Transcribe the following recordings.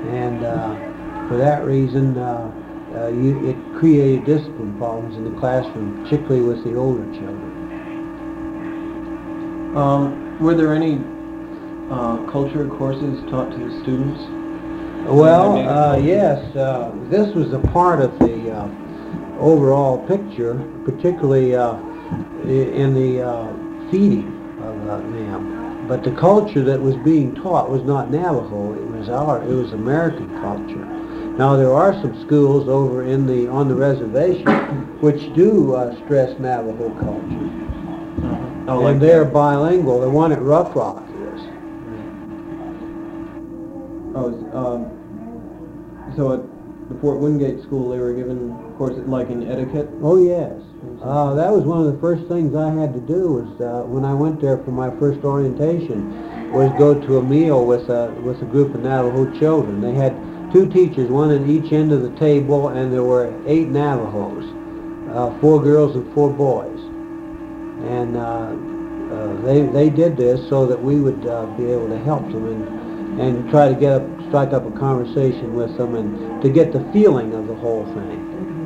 and for that reason, it created discipline problems in the classroom, particularly with the older children. Were there any culture courses taught to the students? Well, yes, this was a part of the overall picture, particularly in the feeding of them. But the culture that was being taught was not Navajo. It was American culture. Now there are some schools over on the reservation which do stress Navajo culture, and they're bilingual. The one at Rough Rock is. So at the Fort Wingate School, they were given courses like in etiquette? Oh yes. That was one of the first things I had to do was when I went there for my first orientation, was go to a meal with a group of Navajo children. They had 2 teachers, one at each end of the table, and there were 8 Navajos, 4 girls and 4 boys. And they did this so that we would be able to help them and try to strike up a conversation with them and to get the feeling of the whole thing.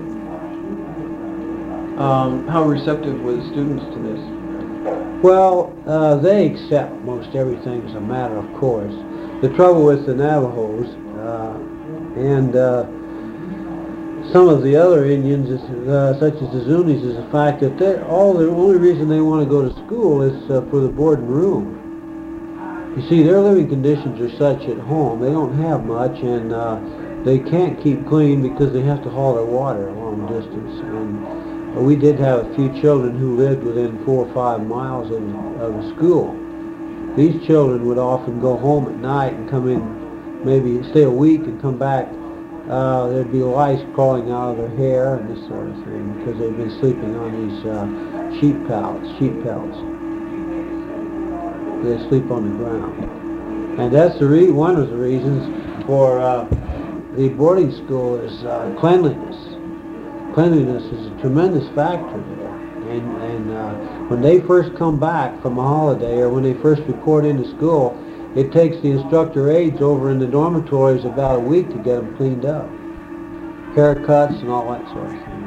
How receptive were the students to this? Well, they accept most everything as a matter of course. The trouble with the Navajos and some of the other Indians, such as the Zunis, is the fact that the only reason they want to go to school is for the board and room. You see, their living conditions are such at home, they don't have much, and they can't keep clean because they have to haul their water a long distance. And we did have a few children who lived within 4 or 5 miles of the school. These children would often go home at night and come in, maybe stay a week and come back. There'd be lice crawling out of their hair and this sort of thing because they've been sleeping on these sheep pelts. They sleep on the ground. And that's one of the reasons for the boarding school is cleanliness. Cleanliness is a tremendous factor there. And when they first come back from a holiday or when they first report into school, it takes the instructor aides over in the dormitories about a week to get them cleaned up. Haircuts and all that sort of thing.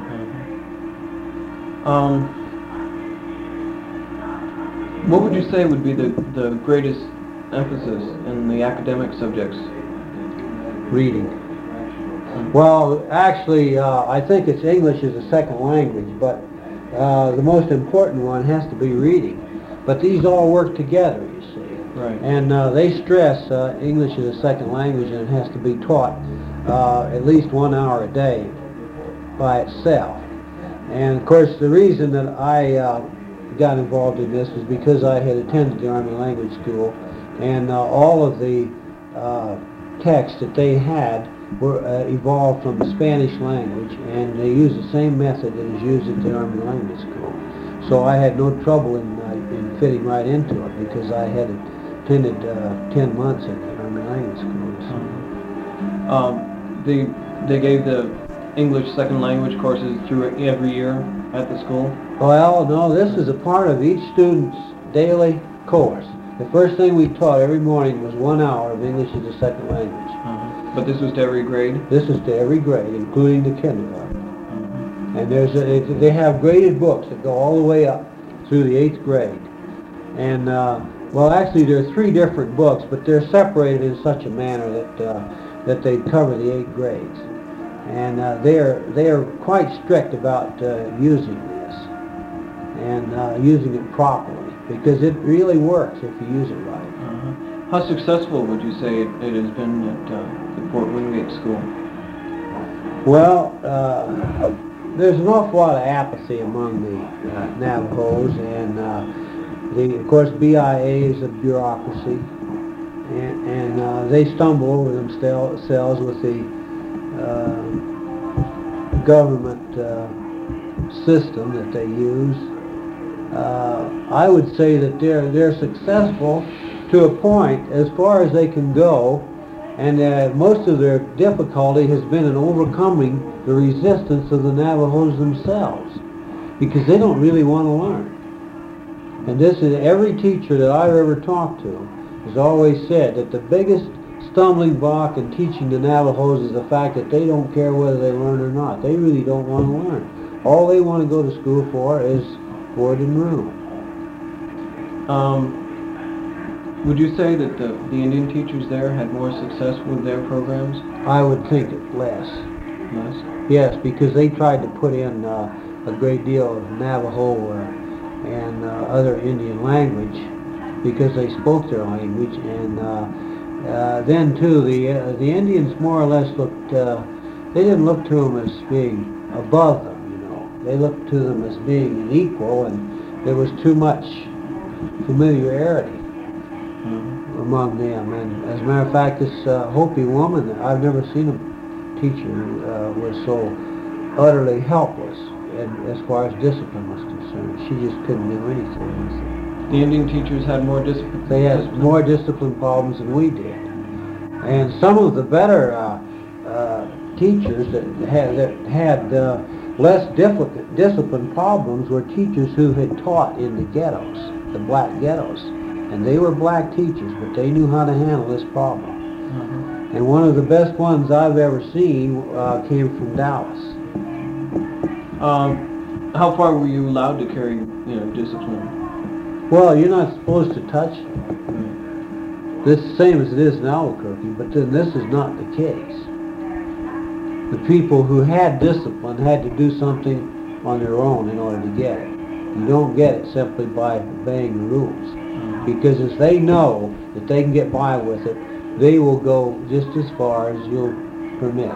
What would you say would be the greatest emphasis in the academic subjects? Reading. Well, actually, I think it's English as a second language, but the most important one has to be reading. But these all work together, you see. Right. And they stress English as a second language, and it has to be taught at least 1 hour a day by itself. And of course, the reason that I got involved in this was because I had attended the Army Language School, and all of the texts that they had were evolved from the Spanish language, and they use the same method that is used at the Army Language School. So I had no trouble in fitting right into it because I had attended 10 months at the Army Language School. They gave the English second language courses through every year at the school? Well, no, this is a part of each student's daily course. The first thing we taught every morning was 1 hour of English as a second language. But this was to every grade? This is to every grade, including the kindergarten. And they have graded books that go all the way up through the 8th grade. And, well, actually there are 3 different books, but they're separated in such a manner that they cover the 8 grades. And they are quite strict about using this and using it properly, because it really works if you use it right. How successful would you say it has been at the Fort Wingate School? Well, there's an awful lot of apathy among the Navajos, and of course BIA is a bureaucracy, and they stumble over themselves with the government system that they use. I would say that they're successful to a point as far as they can go, and most of their difficulty has been in overcoming the resistance of the Navajos themselves, because they don't really want to learn. And this is every teacher that I've ever talked to has always said that the biggest stumbling block in teaching the Navajos is the fact that they don't care whether they learn or not. They really don't want to learn. All they want to go to school for is board and room. Would you say that the Indian teachers there had more success with their programs? I would think it less. Less? Yes, because they tried to put in a great deal of Navajo and other Indian language because they spoke their language, and then too the Indians more or less looked. They didn't look to them as being above them, you know. They looked to them as being an equal, and there was too much familiarity among them. And as a matter of fact, this Hopi woman, I've never seen a teacher who was so utterly helpless as far as discipline was concerned. She just couldn't do anything with it. The Indian teachers had more discipline? They had more discipline problems than we did. And some of the better teachers that had less discipline problems were teachers who had taught in the ghettos, the black ghettos. And they were black teachers, but they knew how to handle this problem. And one of the best ones I've ever seen came from Dallas. How far were you allowed to carry, discipline? Well, you're not supposed to touch them. This is the same as it is in Albuquerque, but then this is not the case. The people who had discipline had to do something on their own in order to get it. You don't get it simply by obeying the rules. Because if they know that they can get by with it, they will go just as far as you'll permit.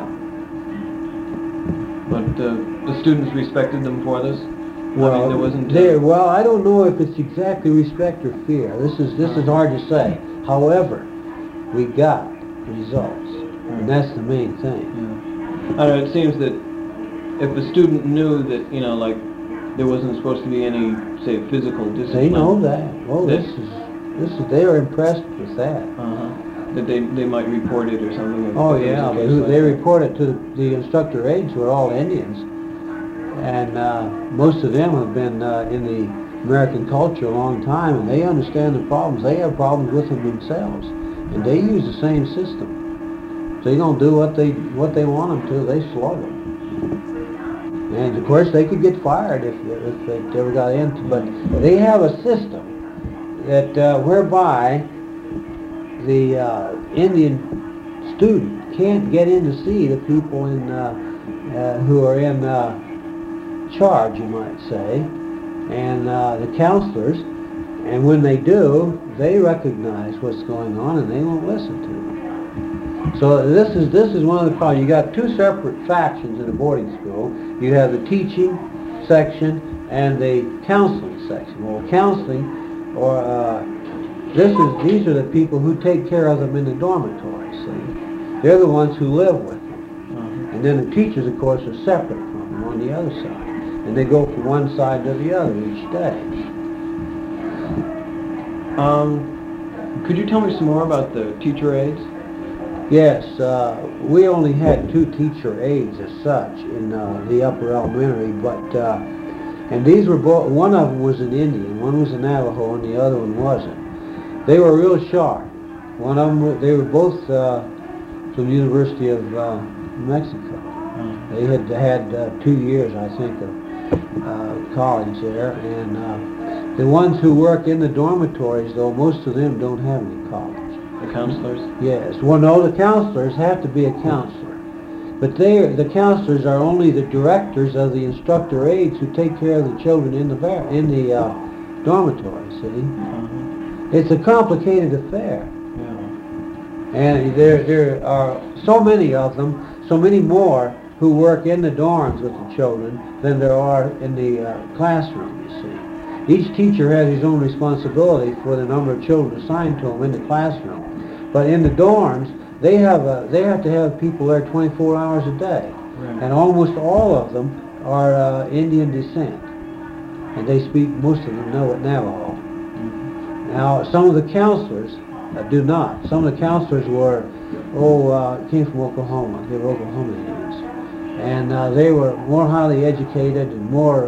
But the students respected them for this? Well, I mean, there wasn't... well, I don't know if it's exactly respect or fear. This is hard to say. However, we got results, and that's the main thing. I don't know, it seems that if a student knew that, there wasn't supposed to be any, say, physical discipline... They know that. Oh, they are impressed with that. That they might report it or something. Oh, yeah, they report it to the instructor aides who are all Indians. And most of them have been in the American culture a long time, and they understand the problems. They have problems with them themselves, and they use the same system. If they don't do what they want them to, they slug them. And of course, they could get fired if they ever got into. But they have a system that whereby the Indian student can't get in to see the people who are in charge, you might say, and the counselors. And when they do, they recognize what's going on, and they won't listen to them. So this is one of the problems. You got two separate factions in a boarding school. You have the teaching section and the counseling section. Well, counseling, these are the people who take care of them in the dormitory. See, they're the ones who live with them, and then the teachers, of course, are separate from them on the other side, and they go from one side to the other each day. Could you tell me some more about the teacher aides? Yes, we only had 2 teacher aides as such in the upper elementary, but and these were both. One of them was an Indian, one was a Navajo, and the other one wasn't. They were real sharp. One of them, they were both from the University of New Mexico. They had 2 years, I think, of college there, and the ones who work in the dormitories, though, most of them don't have any college. The counselors? Yes. Well, no, the counselors have to be a counselor. But the counselors are only the directors of the instructor aides who take care of the children in the dormitory, see? It's a complicated affair. Yeah. And there are so many of them, so many more who work in the dorms with the children than there are in the classroom, you see. Each teacher has his own responsibility for the number of children assigned to them in the classroom. But in the dorms, they have to have people there 24 hours a day. Right. And almost all of them are Indian descent. And they speak, most of them know Navajo. Now, some of the counselors do not. Some of the counselors came from Oklahoma. They were Oklahomans. And they were more highly educated and more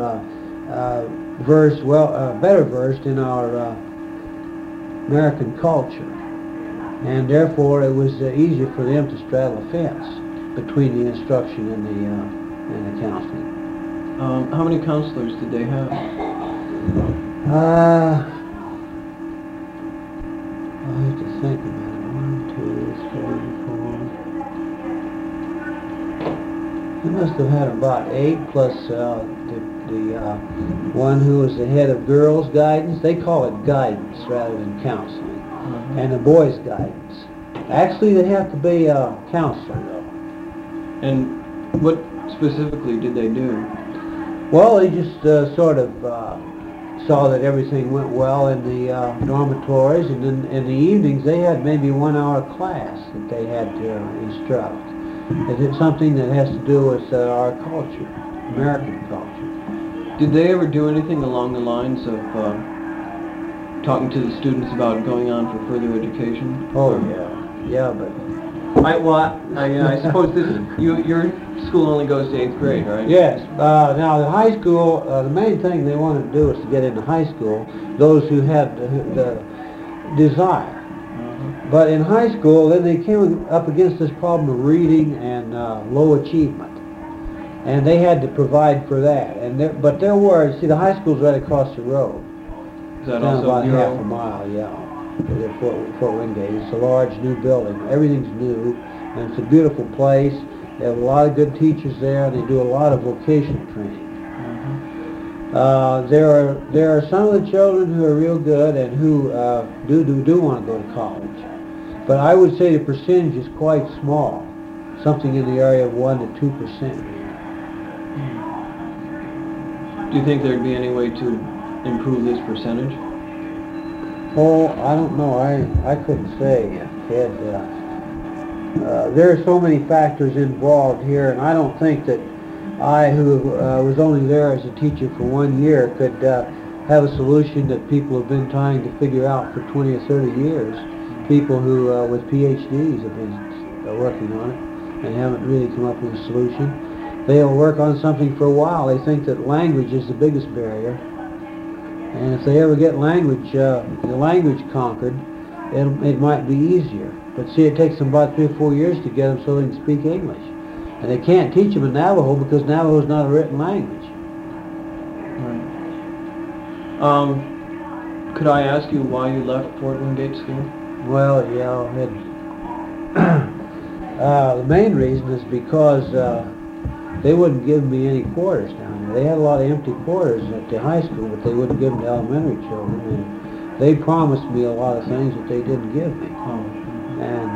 better versed in our American culture. and therefore it was easier for them to straddle a fence between the instruction and the counseling. How many counselors did they have? I have to think about it. 1, 2, 3, 4. They must have had about 8 plus the one who was the head of girls' guidance. They call it guidance rather than counseling. And the boys' guidance. Actually, they have to be a counselor, though. And what specifically did they do? Well, they just sort of saw that everything went well in the dormitories, and then in the evenings they had maybe 1 hour class that they had to instruct. It's something that has to do with our culture, American culture. Did they ever do anything along the lines of talking to the students about going on for further education? Oh, yeah, but... I suppose your school only goes to 8th grade, right? Yes. Now, the high school, the main thing they wanted to do was to get into high school, those who had the desire. But in high school, then they came up against this problem of reading and low achievement. And they had to provide for that. But there were, see, the high school's right across the road. Is that down also about Bureau? half a mile, yeah. Fort Wingate. It's a large new building. Everything's new, and it's a beautiful place. They have a lot of good teachers there, and they do a lot of vocational training. There are some of the children who are real good and who do want to go to college. But I would say the percentage is quite small, something in the area of 1 to 2%. Do you think there'd be any way to improve this percentage? Oh, I don't know. I couldn't say, Ted. There are so many factors involved here, and I don't think that I, who was only there as a teacher for 1 year, could have a solution that people have been trying to figure out for 20 or 30 years. People who, with PhDs, have been working on it and haven't really come up with a solution. They'll work on something for a while. They think that language is the biggest barrier. And if they ever get the language conquered, it might be easier. But see, it takes them about 3 or 4 years to get them so they can speak English. And they can't teach them in Navajo because Navajo is not a written language. Right. Could I ask you why you left Fort Wingate School? Well, yeah, the main reason is because they wouldn't give me any quarters down there. They had a lot of empty quarters at the high school, but they wouldn't give them to elementary children. And they promised me a lot of things that they didn't give me. And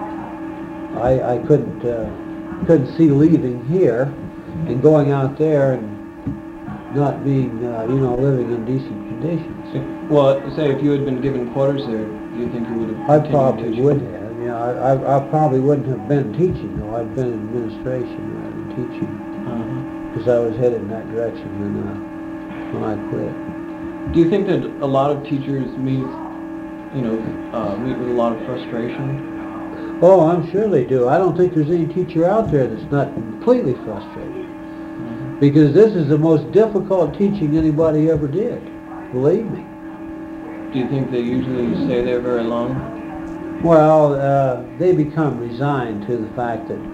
I couldn't see leaving here and going out there and not being, living in decent conditions. Well, say if you had been given quarters there, do you think you would have? I probably would have. I probably wouldn't have been teaching, though. I'd been in administration rather than teaching, because I was headed in that direction when I quit. Do you think that a lot of teachers meet with a lot of frustration? Oh, I'm sure they do. I don't think there's any teacher out there that's not completely frustrated, because this is the most difficult teaching anybody ever did. Believe me. Do you think they usually stay there very long? Well, they become resigned to the fact that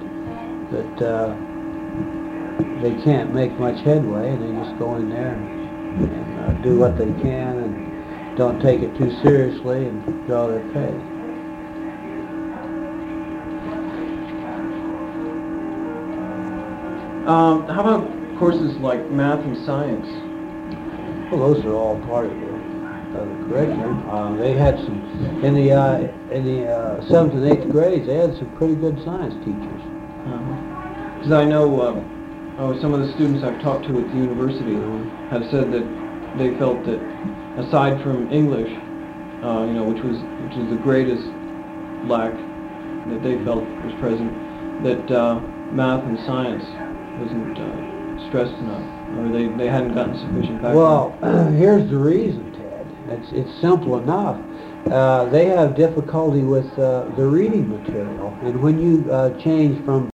they can't make much headway, and they just go in there and do what they can and don't take it too seriously and draw their pay. How about courses like math and science? Well, those are all part of the curriculum. They had some in the 7th and 8th grades. They had some pretty good science teachers. Because I know some of the students I've talked to at the university have said that they felt that aside from English, which was the greatest lack that they felt was present, that math and science wasn't stressed enough, or they hadn't gotten sufficient background. Well, here's the reason, Ted. It's simple enough. They have difficulty with the reading material, and when you change from